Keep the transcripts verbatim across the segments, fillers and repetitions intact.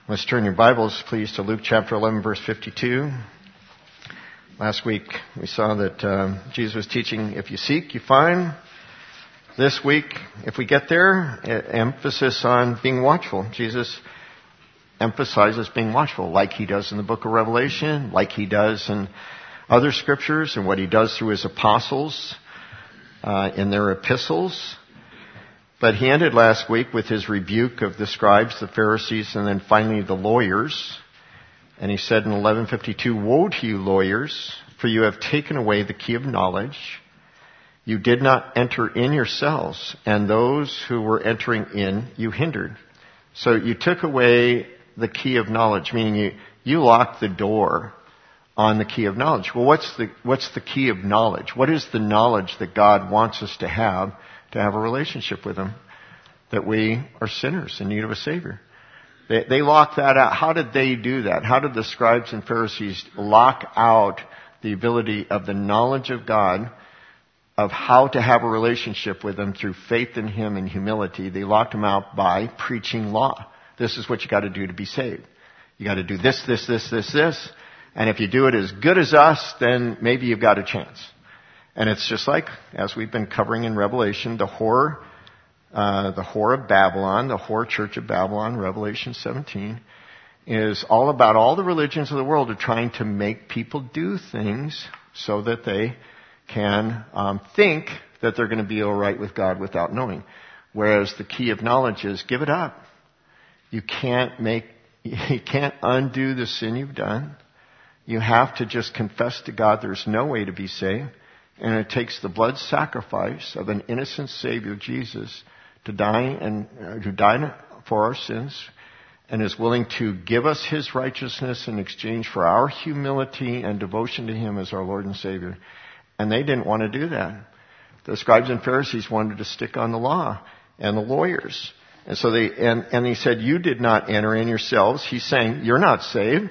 Let's turn your Bibles, please, to Luke chapter eleven, verse fifty-two. Last week we saw that um, Jesus was teaching, if you seek, you find. This week, if we get there, emphasis on being watchful. Jesus emphasizes being watchful, like he does in the book of Revelation, like he does in other scriptures, and what he does through his apostles uh, in their epistles. But he ended last week with his rebuke of the scribes, the Pharisees, and then finally the lawyers. And he said in eleven fifty-two, "Woe to you, lawyers, for you have taken away the key of knowledge. You did not enter in yourselves, and those who were entering in you hindered." So you took away the key of knowledge, meaning you, you locked the door on the key of knowledge. Well, what's the, what's the key of knowledge? What is the knowledge that God wants us to have to have a relationship with him? That we are sinners in need of a Savior. They, they locked that out. How did they do that? How did the scribes and Pharisees lock out the ability of the knowledge of God, of how to have a relationship with him through faith in him and humility? They locked him out by preaching law. This is what you got to do to be saved. You got to do this, this, this, this, this. And if you do it as good as us, then maybe you've got a chance. And it's just like, as we've been covering in Revelation, the whore, uh, the whore of Babylon, the whore church of Babylon, Revelation seventeen, is all about all the religions of the world are trying to make people do things so that they can um, think that they're going to be all right with God without knowing. Whereas the key of knowledge is give it up. You can't make, you can't undo the sin you've done. You have to just confess to God there's no way to be saved. And it takes the blood sacrifice of an innocent Savior, Jesus, to die and uh, to die for our sins, and is willing to give us his righteousness in exchange for our humility and devotion to him as our Lord and Savior. And they didn't want to do that. The scribes and Pharisees wanted to stick on the law, and the lawyers. And so they, and, and he said, you did not enter in yourselves. He's saying, you're not saved.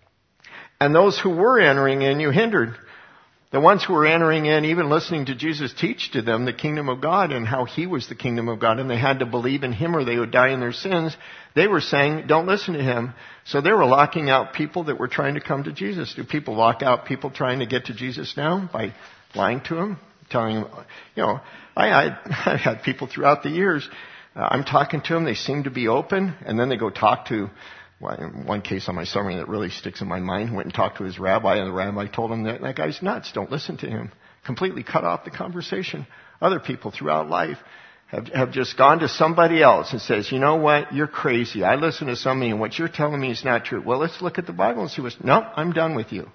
And those who were entering in, you hindered. The ones who were entering in, even listening to Jesus teach to them the kingdom of God and how he was the kingdom of God, and they had to believe in him or they would die in their sins, they were saying, don't listen to him. So they were locking out people that were trying to come to Jesus. Do people lock out people trying to get to Jesus now by lying to him? Telling him, you know, I, I, I've had people throughout the years, uh, I'm talking to them, they seem to be open, and then they go talk to, well, in one case on my summary that really sticks in my mind, went and talked to his rabbi, and the rabbi told him that that guy's nuts, don't listen to him. Completely cut off the conversation. Other people throughout life have, have just gone to somebody else and says, you know what, you're crazy. I listen to somebody and what you're telling me is not true. Well, let's look at the Bible and see what's, no, I'm done with you.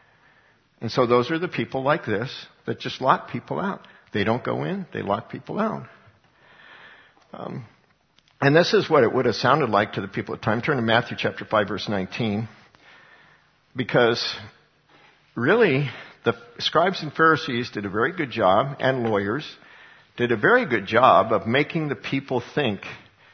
And so those are the people like this that just lock people out. They don't go in, they lock people out. Um, And this is what it would have sounded like to the people at the time. Turn to Matthew chapter five, verse nineteen. Because really, the scribes and Pharisees did a very good job, and lawyers did a very good job of making the people think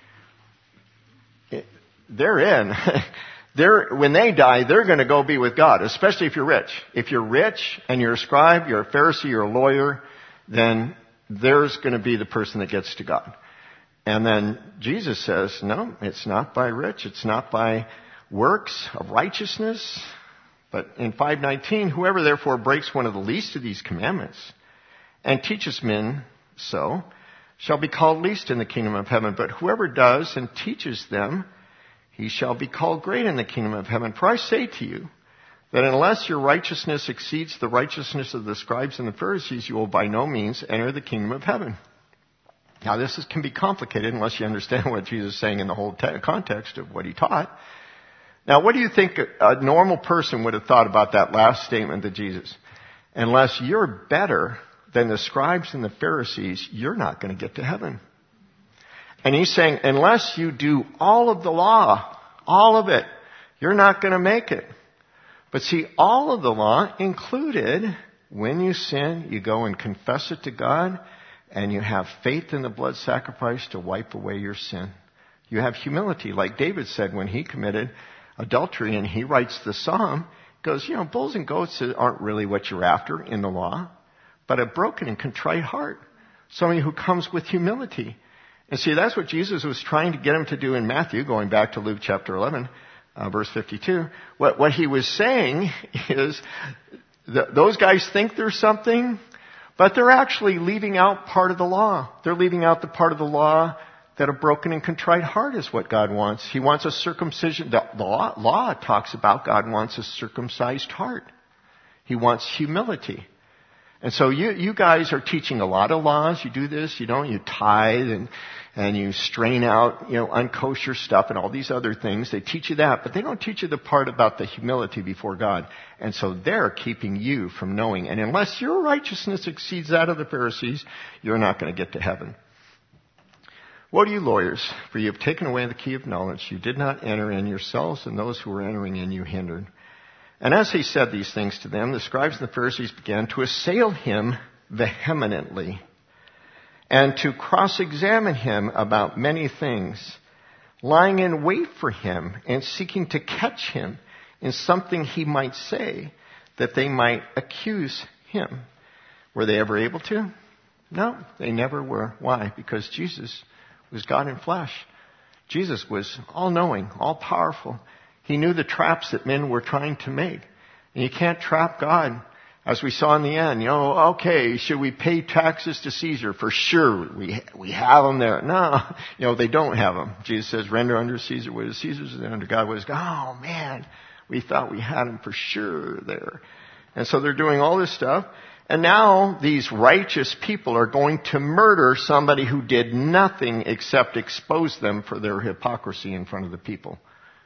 they're in. They're, when they die, they're going to go be with God, especially if you're rich. If you're rich and you're a scribe, you're a Pharisee, you're a lawyer, then there's going to be the person that gets to God. And then Jesus says, no, it's not by rich. It's not by works of righteousness. But in five nineteen, whoever therefore breaks one of the least of these commandments and teaches men so shall be called least in the kingdom of heaven. But whoever does and teaches them, he shall be called great in the kingdom of heaven. For I say to you that unless your righteousness exceeds the righteousness of the scribes and the Pharisees, you will by no means enter the kingdom of heaven. Now, this is, can be complicated unless you understand what Jesus is saying in the whole te- context of what he taught. Now, what do you think a, a normal person would have thought about that last statement to Jesus? Unless you're better than the scribes and the Pharisees, you're not going to get to heaven. And he's saying, unless you do all of the law, all of it, you're not going to make it. But see, all of the law included, when you sin, you go and confess it to God, and you have faith in the blood sacrifice to wipe away your sin. You have humility, like David said when he committed adultery, and he writes the psalm, goes, you know, bulls and goats aren't really what you're after in the law, but a broken and contrite heart. Somebody who comes with humility. And see, that's what Jesus was trying to get him to do in Matthew, going back to Luke chapter eleven, uh, verse fifty-two. What, what he was saying is, th- those guys think there's something, but they're actually leaving out part of the law. They're leaving out the part of the law that a broken and contrite heart is what God wants. He wants a circumcision. The law, law talks about God wants a circumcised heart. He wants humility. And so you, you guys are teaching a lot of laws. You do this, you don't, you tithe and, and you strain out, you know, unkosher stuff and all these other things. They teach you that, but they don't teach you the part about the humility before God. And so they're keeping you from knowing. And unless your righteousness exceeds that of the Pharisees, you're not going to get to heaven. Woe to you lawyers, for you have taken away the key of knowledge. You did not enter in yourselves, and those who were entering in you hindered. And as he said these things to them, the scribes and the Pharisees began to assail him vehemently and to cross-examine him about many things, lying in wait for him and seeking to catch him in something he might say, that they might accuse him. Were they ever able to? No, they never were. Why? Because Jesus was God in flesh. Jesus was all-knowing, all-powerful. He knew the traps that men were trying to make. And you can't trap God. As we saw in the end, you know, okay, should we pay taxes to Caesar? For sure, we we have them there. No, you know, they don't have them. Jesus says, render under Caesar what is Caesar's and under God what is God. Oh man, we thought we had them for sure there. And so they're doing all this stuff. And now these righteous people are going to murder somebody who did nothing except expose them for their hypocrisy in front of the people.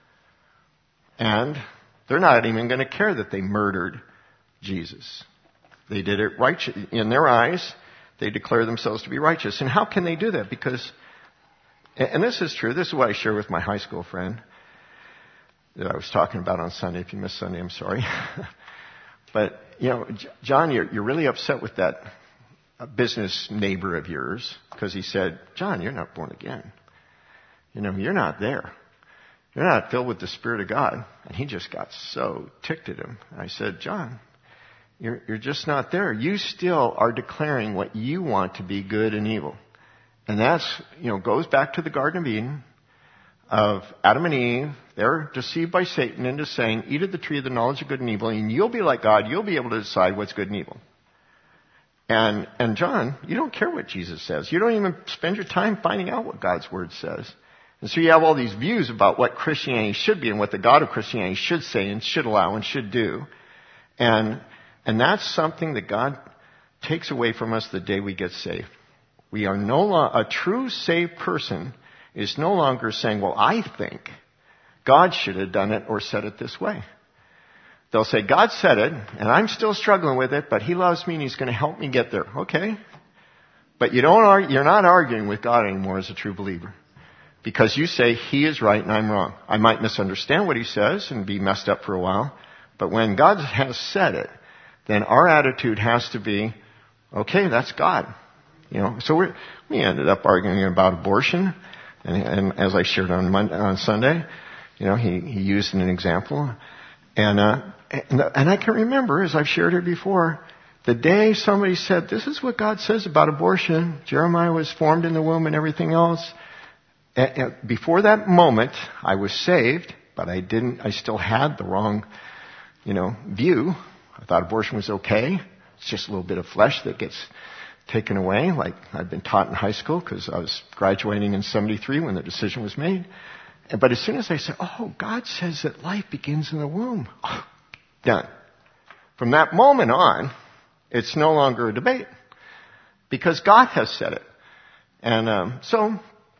And they're not even going to care that they murdered Jesus. They did it righteous. In their eyes, they declare themselves to be righteous. And how can they do that? Because, and this is true, this is what I share with my high school friend that I was talking about on Sunday. If you missed Sunday, I'm sorry. But, you know, John, you're, you're really upset with that business neighbor of yours because he said, John, you're not born again. You know, you're not there. You're not filled with the Spirit of God. And he just got so ticked at him. I said, John, you're, you're just not there. You still are declaring what you want to be good and evil. And that's, you know, goes back to the Garden of Eden of Adam and Eve. They're deceived by Satan into saying, eat of the tree of the knowledge of good and evil, and you'll be like God. You'll be able to decide what's good and evil. And, and John, you don't care what Jesus says. You don't even spend your time finding out what God's Word says. And so you have all these views about what Christianity should be and what the God of Christianity should say and should allow and should do. And, and that's something that God takes away from us the day we get saved. We are no longer, a true saved person is no longer saying, well, I think God should have done it or said it this way. They'll say, God said it, and I'm still struggling with it, but He loves me and He's going to help me get there. Okay. But you don't argue, you're not arguing with God anymore as a true believer. Because you say, He is right and I'm wrong. I might misunderstand what He says and be messed up for a while. But when God has said it, then our attitude has to be, okay, that's God. You know, so we we ended up arguing about abortion. And, and as I shared on Monday, on Sunday, you know, he, he used an example. And, uh, and, and I can remember, as I've shared here before, the day somebody said, this is what God says about abortion. Jeremiah was formed in the womb and everything else. Before that moment, I was saved, but I didn't, I still had the wrong, you know, view. I thought abortion was okay. It's just a little bit of flesh that gets taken away, like I'd been taught in high school because I was graduating in seventy-three when the decision was made. But as soon as I said, oh, God says that life begins in the womb. Oh, done. From that moment on, it's no longer a debate because God has said it. And um, so...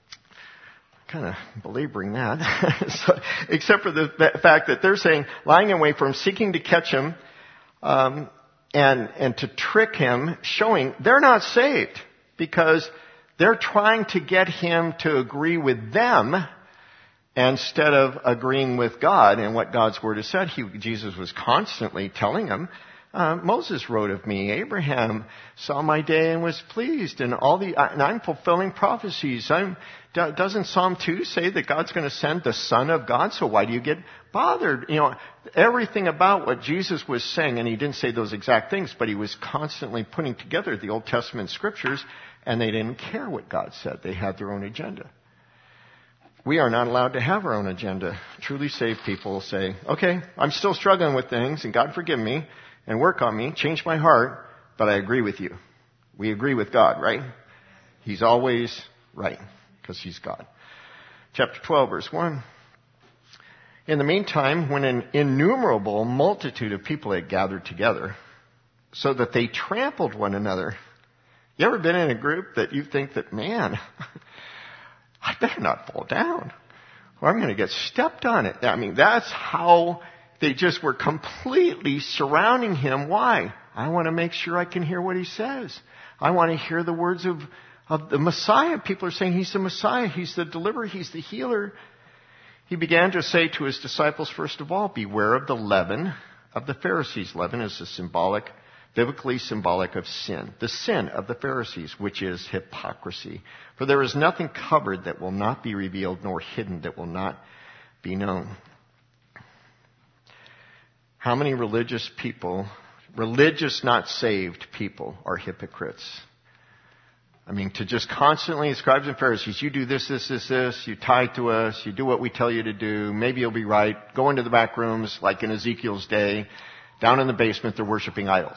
kind of belaboring that, so, except for the, the fact that they're saying, lying in wait for him, seeking to catch him, um, and and to trick him, showing they're not saved because they're trying to get him to agree with them instead of agreeing with God and what God's Word has said. He, Jesus was constantly telling them, Uh, Moses wrote of me, Abraham saw my day and was pleased, and all the, and I'm fulfilling prophecies. I'm, doesn't Psalm two say that God's going to send the Son of God? So why do you get bothered? You know, everything about what Jesus was saying, and he didn't say those exact things, but he was constantly putting together the Old Testament scriptures and they didn't care what God said. They had their own agenda. We are not allowed to have our own agenda. Truly saved people say, okay, I'm still struggling with things, and God forgive me, and work on me, change my heart, but I agree with you. We agree with God, right? He's always right, because He's God. Chapter twelve, verse one. In the meantime, when an innumerable multitude of people had gathered together, so that they trampled one another. You ever been in a group that you think that, man, I better not fall down, or I'm going to get stepped on it. I mean, that's how they just were completely surrounding Him. Why? I want to make sure I can hear what He says. I want to hear the words of, of the Messiah. People are saying He's the Messiah. He's the deliverer. He's the healer. He began to say to His disciples, first of all, beware of the leaven of the Pharisees. Leaven is a symbolic biblically symbolic of sin. The sin of the Pharisees, which is hypocrisy. For there is nothing covered that will not be revealed, nor hidden that will not be known. How many religious people, religious not saved people, are hypocrites? I mean, to just constantly, scribes and Pharisees, you do this, this, this, this, you tithe to us, you do what we tell you to do, maybe you'll be right, go into the back rooms like in Ezekiel's day, down in the basement they're worshiping idols.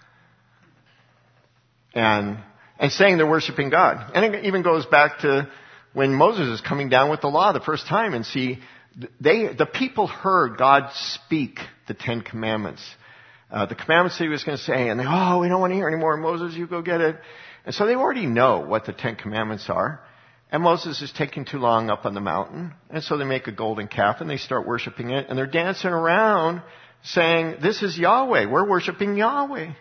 And, and saying they're worshiping God. And it even goes back to when Moses is coming down with the law the first time, and see, they, the people heard God speak the Ten Commandments. Uh, the commandments that He was going to say, and they, oh, we don't want to hear anymore. Moses, you go get it. And so they already know what the Ten Commandments are. And Moses is taking too long up on the mountain. And so they make a golden calf and they start worshiping it. And they're dancing around saying, this is Yahweh. We're worshiping Yahweh.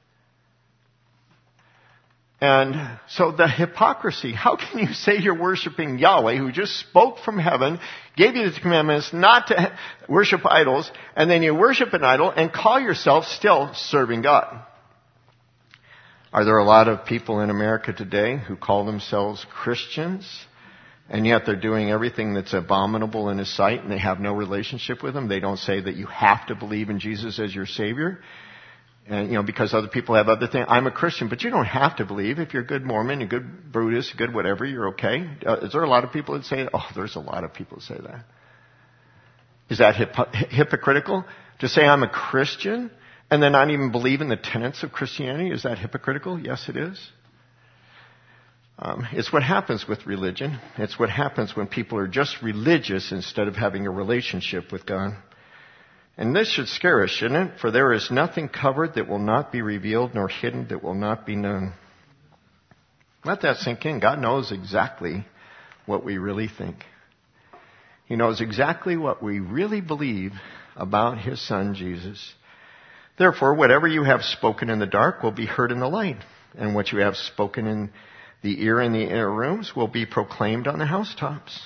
And so the hypocrisy, how can you say you're worshiping Yahweh, who just spoke from heaven, gave you the commandments not to worship idols, and then you worship an idol and call yourself still serving God? Are there a lot of people in America today who call themselves Christians, and yet they're doing everything that's abominable in His sight, and they have no relationship with Him? They don't say that you have to believe in Jesus as your Savior. And, you know, because other people have other things. I'm a Christian, but you don't have to believe. If you're a good Mormon, a good Buddhist, a good whatever, you're okay. Uh, is there a lot of people that say, oh, there's a lot of people that say that. Is that hip- hypocritical? To say I'm a Christian and then not even believe in the tenets of Christianity? Is that hypocritical? Yes, it is. Um, it's what happens with religion. It's what happens when people are just religious instead of having a relationship with God. And this should scare us, shouldn't it? For there is nothing covered that will not be revealed, nor hidden that will not be known. Let that sink in. God knows exactly what we really think. He knows exactly what we really believe about His Son, Jesus. Therefore, whatever you have spoken in the dark will be heard in the light, and what you have spoken in the ear in the inner rooms will be proclaimed on the housetops.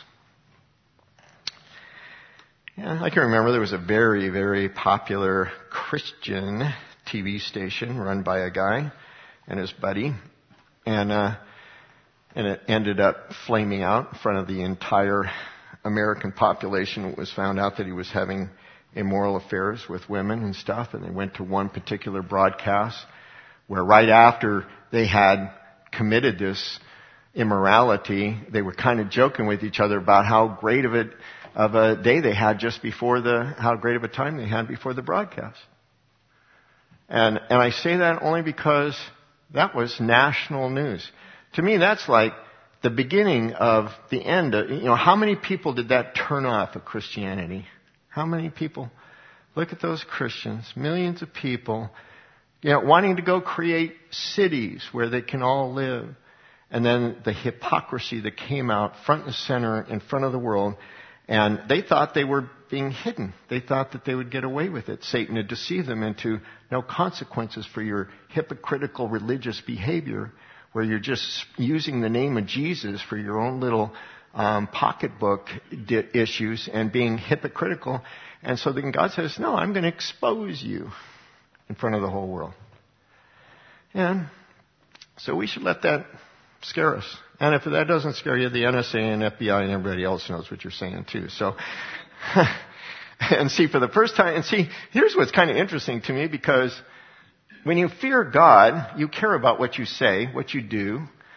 Yeah, I can remember there was a very, very popular Christian T V station run by a guy and his buddy, and uh, and it ended up flaming out in front of the entire American population. It was found out that he was having immoral affairs with women and stuff, and they went to one particular broadcast where right after they had committed this immorality, they were kind of joking with each other about how great of it of a day they had just before the, how great of a time they had before the broadcast. And, and I say that only because that was national news. To me, that's like the beginning of the end of, you know, how many people did that turn off of Christianity? How many people? Look at those Christians, millions of people, you know, wanting to go create cities where they can all live. And then the hypocrisy that came out front and center in front of the world. And they thought they were being hidden. They thought that they would get away with it. Satan had deceived them into no consequences for your hypocritical religious behavior, where you're just using the name of Jesus for your own little um, pocketbook di- issues and being hypocritical. And so then God says, no, I'm going to expose you in front of the whole world. And so we should let that scare us. And if that doesn't scare you, the N S A and F B I and everybody else knows what you're saying too. So, and see, for the first time, and see, here's what's kind of interesting to me, because when you fear God, you care about what you say, what you do.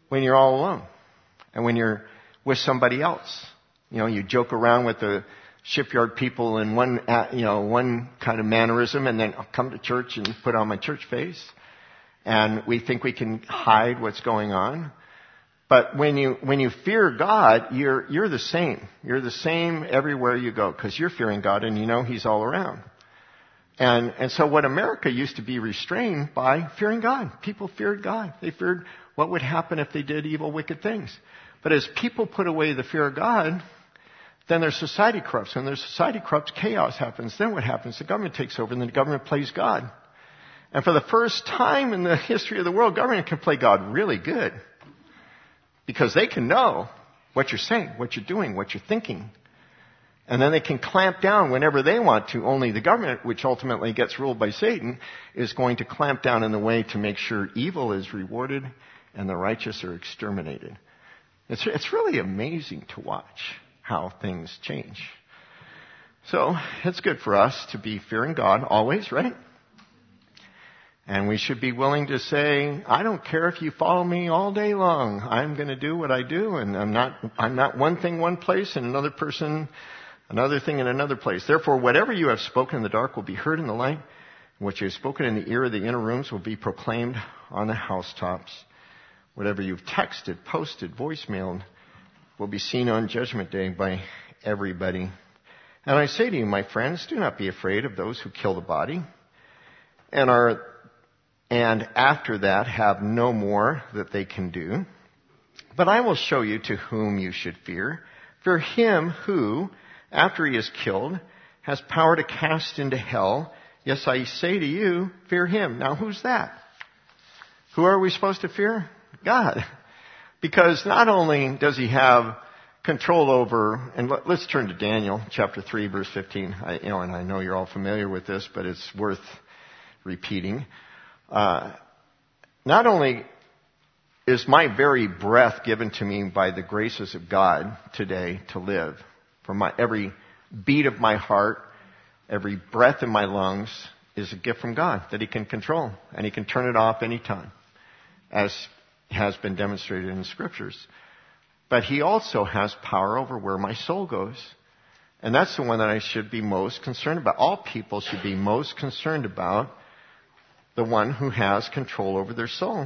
when you're all alone and when you're with somebody else. You know, you joke around with the shipyard people in one, you know, one kind of mannerism, and then I'll come to church and put on my church face. And we think we can hide what's going on. But when you, when you fear God, you're, you're the same. You're the same everywhere you go because you're fearing God and you know He's all around. And, and so what America used to be restrained by fearing God. People feared God. They feared what would happen if they did evil, wicked things. But as people put away the fear of God, then their society corrupts. When their society corrupts, chaos happens. Then what happens? The government takes over and then the government plays God. And for the first time in the history of the world, government can play God really good. Because they can know what you're saying, what you're doing, what you're thinking. And then they can clamp down whenever they want to. Only the government, which ultimately gets ruled by Satan, is going to clamp down in the way to make sure evil is rewarded and the righteous are exterminated. It's, it's really amazing to watch how things change. So it's good for us to be fearing God always, right? And we should be willing to say, I don't care if you follow me all day long. I'm going to do what I do, and I'm not, I'm not one thing one place and another person another thing in another place. Therefore, whatever you have spoken in the dark will be heard in the light, and what you have spoken in the ear of the inner rooms will be proclaimed on the housetops. Whatever you've texted, posted, voicemailed will be seen on Judgment Day by everybody. And I say to you, my friends, do not be afraid of those who kill the body and are and after that have no more that they can do. But I will show you to whom you should fear. Fear him who, after he is killed, has power to cast into hell. Yes, I say to you, fear him. Now, who's that? Who are we supposed to fear? God. Because not only does he have control over, and let's turn to Daniel chapter three, verse fifteen. I, you know, and I know you're all familiar with this, but it's worth repeating. Uh, not only is my very breath given to me by the graces of God today to live, from my every beat of my heart, every breath in my lungs is a gift from God that he can control, and he can turn it off anytime, as has been demonstrated in the scriptures. But he also has power over where my soul goes. And that's the one that I should be most concerned about. All people should be most concerned about the one who has control over their soul.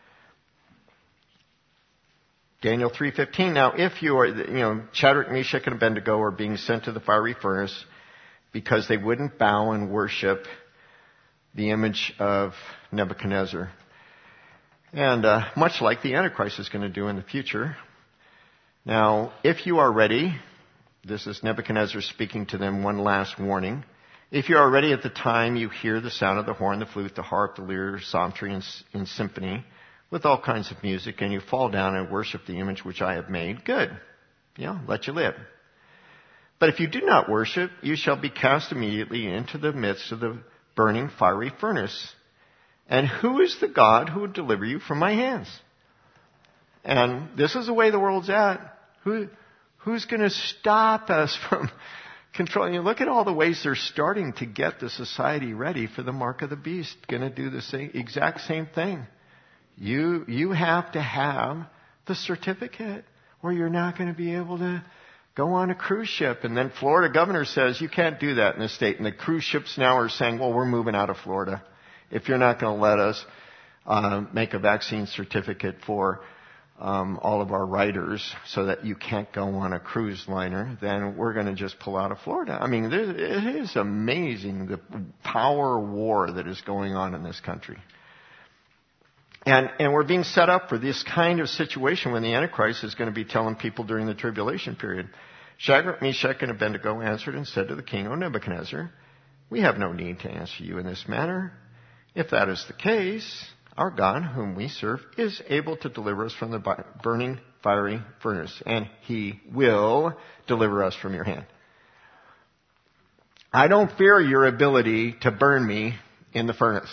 Daniel three fifteen. Now, if you are, you know, Shadrach, Meshach, and Abednego are being sent to the fiery furnace because they wouldn't bow and worship the image of Nebuchadnezzar. And uh, much like the Antichrist is going to do in the future. Now, if you are ready, this is Nebuchadnezzar speaking to them, one last warning. If you are ready at the time you hear the sound of the horn, the flute, the harp, the lyre, psaltery, and, and symphony, with all kinds of music, and you fall down and worship the image which I have made, good. You know, let you live. But if you do not worship, you shall be cast immediately into the midst of the burning fiery furnace. And who is the God who would deliver you from my hands? And this is the way the world's at. Who, who's going to stop us from controlling? You look at all the ways they're starting to get the society ready for the mark of the beast. Going to do the same, exact same thing. You, you have to have the certificate, or you're not going to be able to go on a cruise ship. And then Florida governor says you can't do that in the state. And the cruise ships now are saying, well, we're moving out of Florida. If you're not going to let us uh, make a vaccine certificate for um, all of our riders so that you can't go on a cruise liner, then we're going to just pull out of Florida. I mean, there, it is amazing the power war that is going on in this country. And, and we're being set up for this kind of situation when the Antichrist is going to be telling people during the tribulation period. Shadrach, Meshach, and Abednego answered and said to the king, O Nebuchadnezzar, we have no need to answer you in this matter. If that is the case, our God, whom we serve, is able to deliver us from the burning fiery furnace, and he will deliver us from your hand. I don't fear your ability to burn me in the furnace.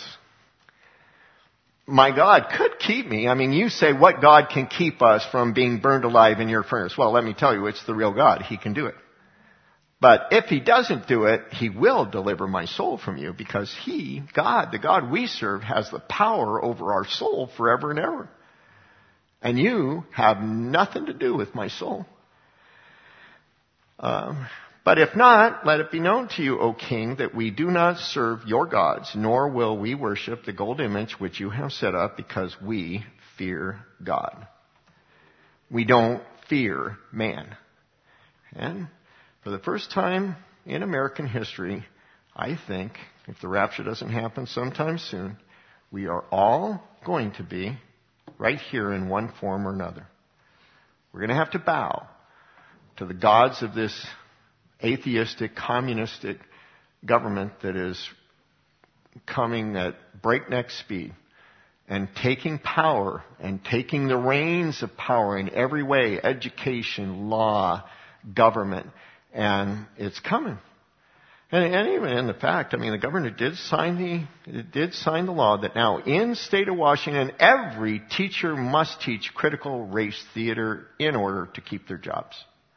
My God could keep me. I mean, you say, what God can keep us from being burned alive in your furnace? Well, let me tell you, it's the real God. He can do it. But if he doesn't do it, he will deliver my soul from you, because he, God, the God we serve, has the power over our soul forever and ever. and you have nothing to do with my soul. Um, but if not, let it be known to you, O king, that we do not serve your gods, nor will we worship the gold image which you have set up, because we fear God. We don't fear man. And for the first time in American history, I think, if the rapture doesn't happen sometime soon, we are all going to be right here in one form or another. We're going to have to bow to the gods of this atheistic, communistic government that is coming at breakneck speed and taking power and taking the reins of power in every way, education, law, government, and it's coming. And, and even in the fact, I mean, the governor did sign the it did sign the law that now in the state of Washington, every teacher must teach critical race theater in order to keep their jobs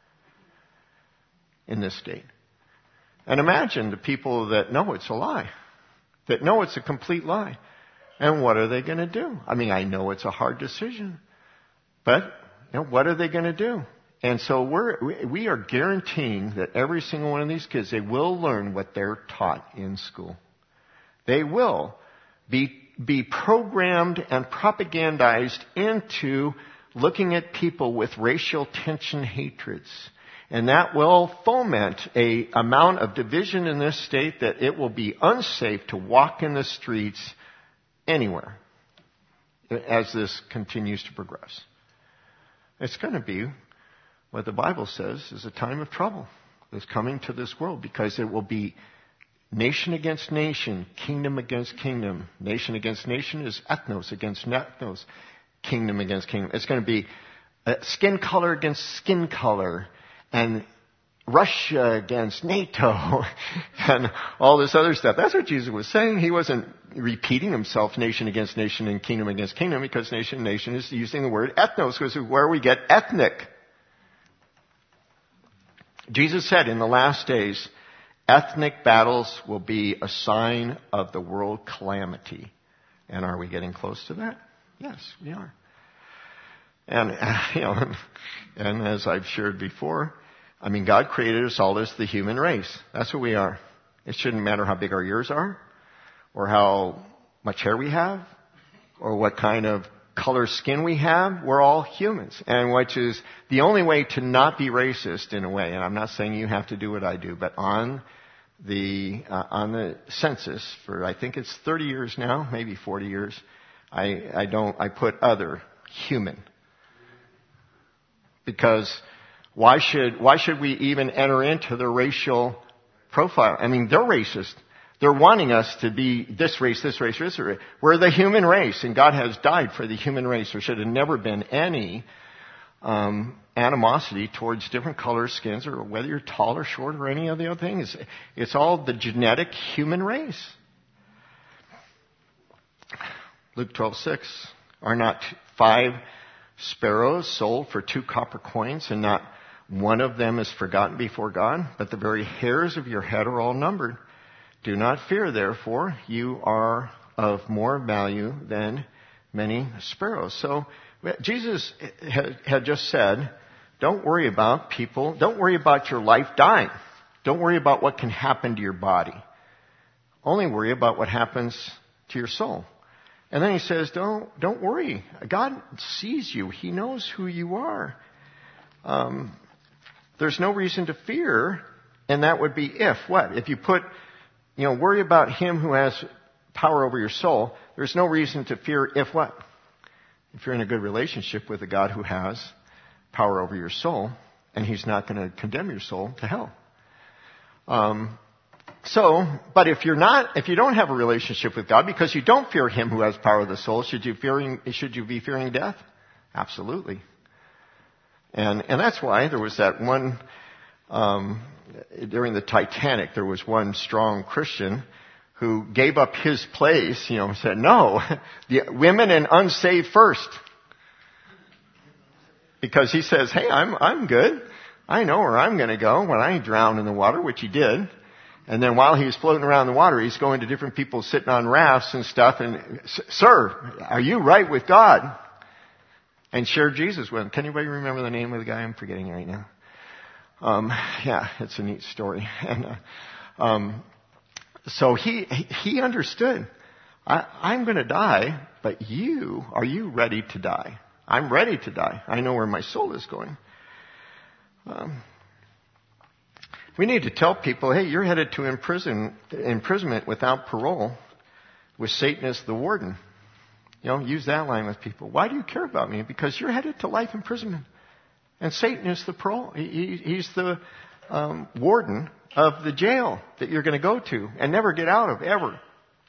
in this state. And imagine the people that know it's a lie, that know it's a complete lie. And what are they going to do? I mean, I know it's a hard decision, but you know, what are they going to do? And so we're, we are guaranteeing that every single one of these kids, they will learn what they're taught in school. They will be, be programmed and propagandized into looking at people with racial tension hatreds. And that will foment a amount of division in this state that it will be unsafe to walk in the streets anywhere as this continues to progress. It's going to be what the Bible says is a time of trouble that's coming to this world, because it will be nation against nation, kingdom against kingdom. Nation against nation is ethnos against ethnos, kingdom against kingdom. It's going to be skin color against skin color, and Russia against NATO, and all this other stuff. That's what Jesus was saying. He wasn't repeating himself, nation against nation and kingdom against kingdom, because nation nation is using the word ethnos, which is where we get ethnic. Jesus said in the last days, ethnic battles will be a sign of the world calamity. And are we getting close to that? Yes, we are. And, you know, and as I've shared before, I mean, God created us all as the human race. That's what we are. It shouldn't matter how big our ears are, or how much hair we have, or what kind of color skin we have. We're all humans. And which is the only way to not be racist in a way. And I'm not saying you have to do what I do, but on the, uh, on the census for, I think it's thirty years now, maybe forty years, I, I don't, I put other human. Because why should, why should we even enter into the racial profile? I mean, they're racist. They're wanting us to be this race, this race, this race. We're the human race, and God has died for the human race. There should have never been any um, animosity towards different colors, skins, or whether you're tall or short or any of the other things. It's all the genetic human race. Luke twelve six. Are not five sparrows sold for two copper coins, and not one of them is forgotten before God? But the very hairs of your head are all numbered. Do not fear, therefore, you are of more value than many sparrows. So Jesus had just said, don't worry about people. Don't worry about your life dying. Don't worry about what can happen to your body. Only worry about what happens to your soul. And then he says, don't, don't worry. God sees you. He knows who you are. Um, there's no reason to fear, and that would be if. What? If you put... You know, worry about him who has power over your soul. There's no reason to fear if what? If you're in a good relationship with a God who has power over your soul, and he's not going to condemn your soul to hell. Um, so, but if you're not, if you don't have a relationship with God because you don't fear him who has power of the soul, should you fearing, should you be fearing death? Absolutely. And, and that's why there was that one, um, during the Titanic, there was one strong Christian who gave up his place, you know, said, no, the women and unsaved first. Because he says, hey, I'm, I'm good. I know where I'm going to go when I drown in the water, which he did. And then while he's floating around the water, he's going to different people sitting on rafts and stuff. And, sir, are you right with God? and share Jesus with them. Can anybody remember the name of the guy? I'm forgetting right now. Um, yeah, it's a neat story. And uh, um, so he he understood. I, I'm going to die, but you, are you ready to die? I'm ready to die. I know where my soul is going. Um, we need to tell people, hey, you're headed to imprison, imprisonment without parole with Satan as the warden. You know, use that line with people. Why do you care about me? Because you're headed to life imprisonment. And Satan is the parole. He, he's the um, warden of the jail that you're going to go to and never get out of, ever.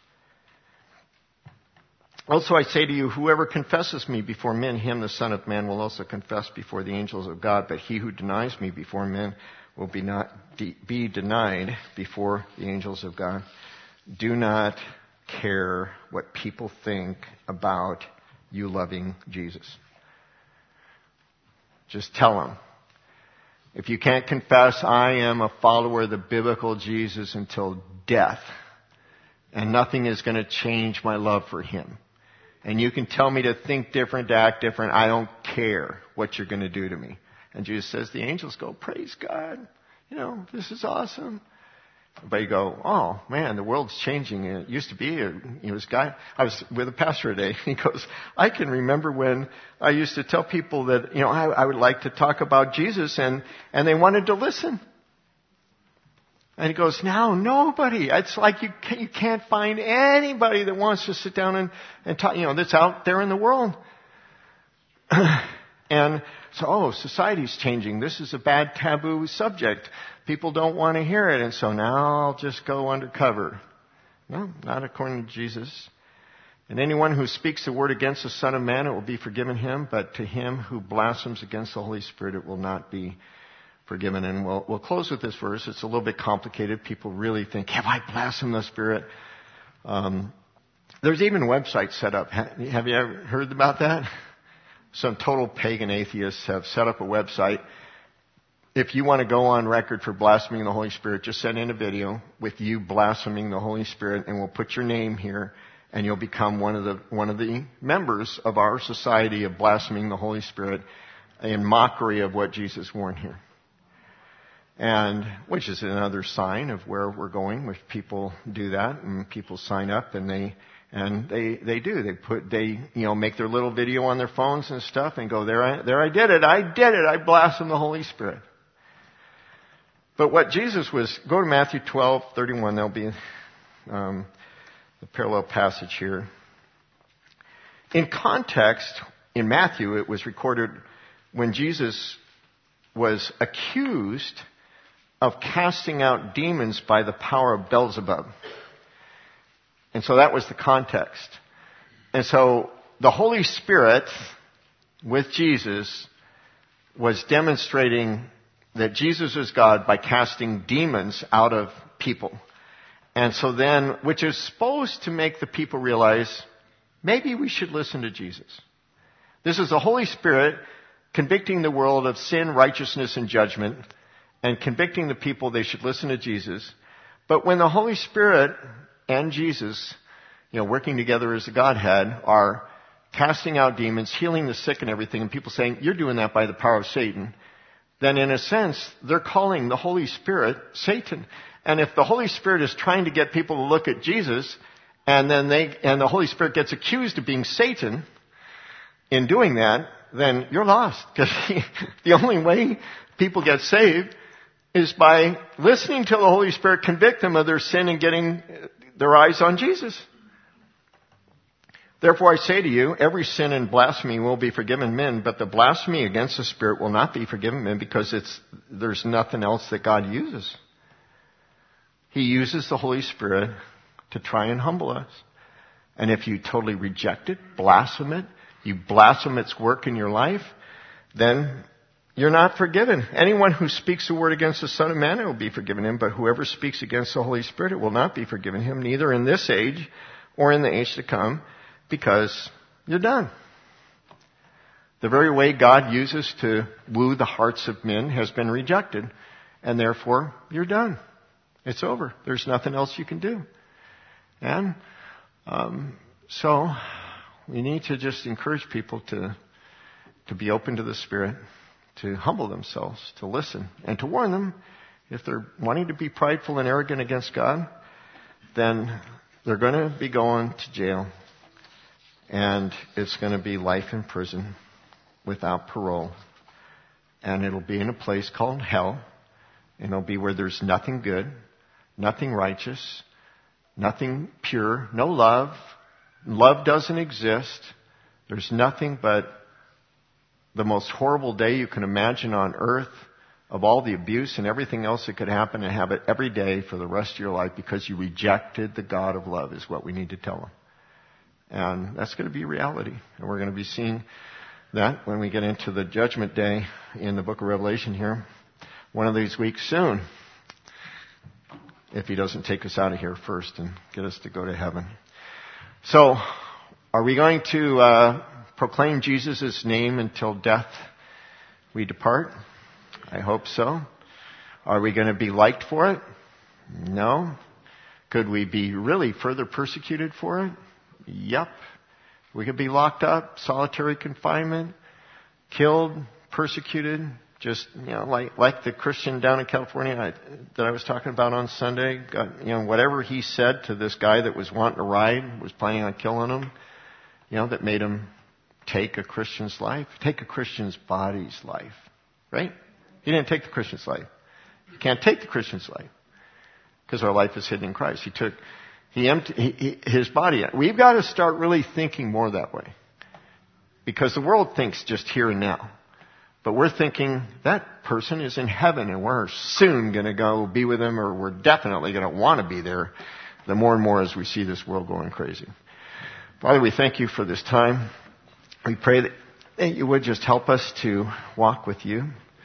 Also, I say to you, whoever confesses me before men, him, the Son of Man, will also confess before the angels of God. But he who denies me before men will be not de- be denied before the angels of God. Do not care what people think about you loving Jesus. Just tell them. If you can't confess, I am a follower of the biblical Jesus until death, and nothing is going to change my love for him. And you can tell me to think different, to act different. I don't care what you're going to do to me. And Jesus says, the angels go, praise God. You know, this is awesome. But you go, oh man, the world's changing. It used to be, you know, this guy, I was with a pastor today. He goes, I can remember when I used to tell people that, you know, I, I would like to talk about Jesus, and, and they wanted to listen. And he goes, now nobody. It's like you can't, you can't find anybody that wants to sit down and, and talk, you know, that's out there in the world. And so, oh, society's changing. This is a bad taboo subject. People don't want to hear it. And so now I'll just go undercover. No, not according to Jesus. And anyone who speaks the word against the Son of Man, it will be forgiven him. But to him who blasphemes against the Holy Spirit, it will not be forgiven. And we'll, we'll close with this verse. It's a little bit complicated. People really think, have I blasphemed the Spirit? Um, there's even websites set up. Have you ever heard about that? Some total pagan atheists have set up a website. If you want to go on record for blaspheming the Holy Spirit, just send in a video with you blaspheming the Holy Spirit, and we'll put your name here, and you'll become one of the one of the members of our society of blaspheming the Holy Spirit in mockery of what Jesus warned here. And which is another sign of where we're going. If people do that, and people sign up, and they and they they do they put they you know make their little video on their phones and stuff, and go there I there I did it I did it I blasphemed the Holy Spirit. But what Jesus was, go to Matthew twelve thirty-one. There'll be um, the parallel passage here. In context, in Matthew, it was recorded when Jesus was accused of casting out demons by the power of Beelzebub. And so that was the context. And so the Holy Spirit with Jesus was demonstrating that Jesus is God by casting demons out of people. And so then, which is supposed to make the people realize, maybe we should listen to Jesus. This is the Holy Spirit convicting the world of sin, righteousness, and judgment, and convicting the people they should listen to Jesus. But when the Holy Spirit and Jesus, you know, working together as a Godhead, are casting out demons, healing the sick and everything, and people saying, you're doing that by the power of Satan, then in a sense, they're calling the Holy Spirit Satan. And if the Holy Spirit is trying to get people to look at Jesus, and then they, and the Holy Spirit gets accused of being Satan in doing that, then you're lost. Because the only way people get saved is by listening to the Holy Spirit convict them of their sin and getting their eyes on Jesus. Therefore I say to you, every sin and blasphemy will be forgiven men, but the blasphemy against the Spirit will not be forgiven men, because it's, there's nothing else that God uses. He uses the Holy Spirit to try and humble us. And if you totally reject it, blaspheme it, you blaspheme its work in your life, then you're not forgiven. Anyone who speaks a word against the Son of Man, it will be forgiven him, but whoever speaks against the Holy Spirit, it will not be forgiven him, neither in this age or in the age to come, because you're done. The very way God uses to woo the hearts of men has been rejected, and therefore you're done. It's over. There's nothing else you can do. And um, so we need to just encourage people to to be open to the Spirit, to humble themselves, to listen, and to warn them if they're wanting to be prideful and arrogant against God, then they're going to be going to jail. And it's going to be life in prison without parole. And it'll be in a place called hell. And it'll be where there's nothing good, nothing righteous, nothing pure, no love. Love doesn't exist. There's nothing but the most horrible day you can imagine on earth of all the abuse and everything else that could happen, and have it every day for the rest of your life because you rejected the God of love is what we need to tell them. And that's going to be reality. And we're going to be seeing that when we get into the judgment day in the book of Revelation here, one of these weeks soon, if he doesn't take us out of here first and get us to go to heaven. So, are we going to uh, proclaim Jesus' name until death we depart? I hope so. Are we going to be liked for it? No. Could we be really further persecuted for it? Yep. We could be locked up, solitary confinement, killed, persecuted, just, you know, like like the Christian down in California I, that I was talking about on Sunday. Got, you know, whatever he said to this guy that was wanting to ride, was planning on killing him, you know, that made him take a Christian's life, take a Christian's body's life, right? He didn't take the Christian's life. You can't take the Christian's life because our life is hidden in Christ. He took, he emptied he, he, his body. We've got to start really thinking more that way, because the world thinks just here and now. But we're thinking that person is in heaven and we're soon going to go be with him, or we're definitely going to want to be there the more and more as we see this world going crazy. Father, we thank you for this time. We pray that, that you would just help us to walk with you.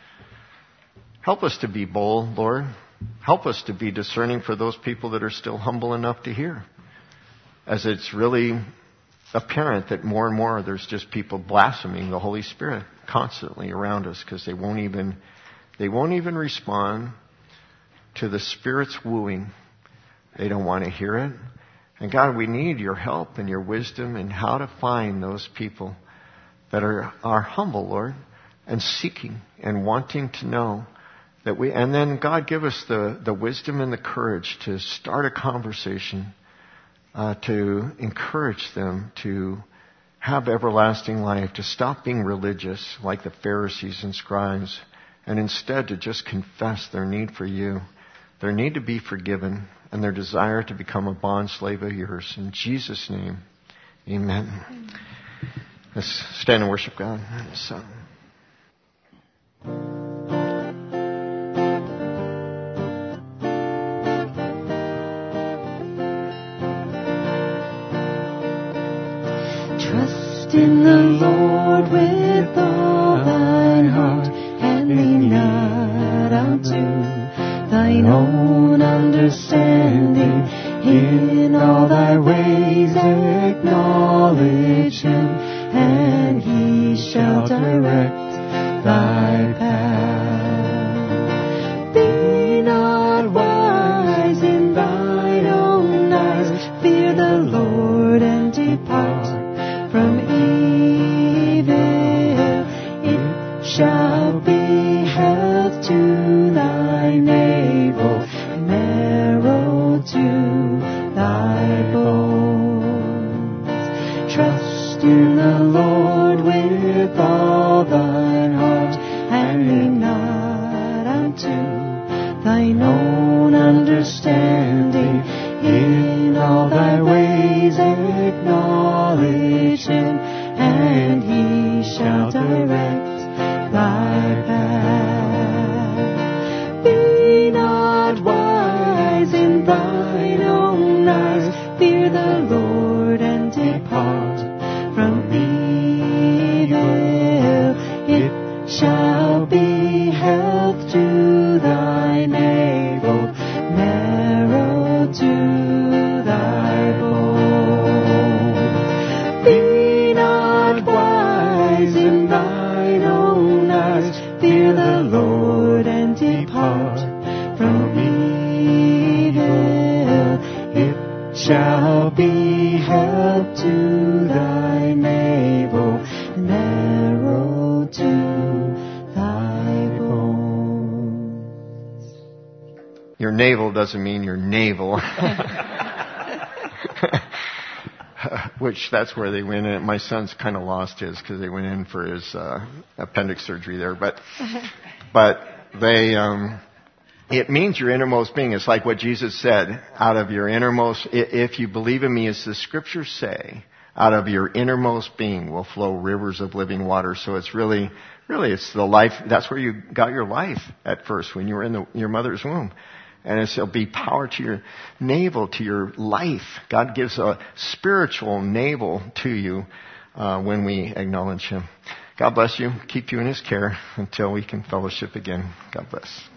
Help us to be bold, Lord. Help us to be discerning for those people that are still humble enough to hear. As it's really apparent that more and more there's just people blaspheming the Holy Spirit constantly around us because they won't even they won't even respond to the Spirit's wooing. They don't want to hear it. And God, we need your help and your wisdom in how to find those people that are, are humble, Lord, and seeking and wanting to know that we, and then God, give us the, the wisdom and the courage to start a conversation, uh, to encourage them to have everlasting life, to stop being religious like the Pharisees and scribes, and instead to just confess their need for you, their need to be forgiven, and their desire to become a bond slave of yours. In Jesus' name, amen. Amen. Let's stand and worship God and His Son. Trust in the Lord with all thine heart, and lean not unto thine own understanding. In all thy ways acknowledge him, and he shall direct thy path. Be not wise in thine own eyes. Fear the Lord and depart from evil. It shall be health to thy navel, marrow to thy bones. Trust in the Lord with all thine heart, and lean not unto thine own understanding. In all thy ways acknowledge him, and he shall direct thy path. Be not wise in thine own eyes. Fear the Lord and depart from evil. It shall be health to thy navel, marrow to thy bones. Be not wise in thine own eyes. Fear the Lord and depart from evil. It shall be health to thy navel, narrow your navel doesn't mean your navel. Which that's where they went in. My son's kind of lost his because they went in for his uh, appendix surgery there. But but they um, it means your innermost being. It's like what Jesus said. Out of your innermost, if you believe in me, as the scriptures say, out of your innermost being will flow rivers of living water. So it's really, really, it's the life. That's where you got your life at first when you were in the, your mother's womb. And it'll be power to your navel, to your life. God gives a spiritual navel to you uh, when we acknowledge Him. God bless you. Keep you in His care until we can fellowship again. God bless.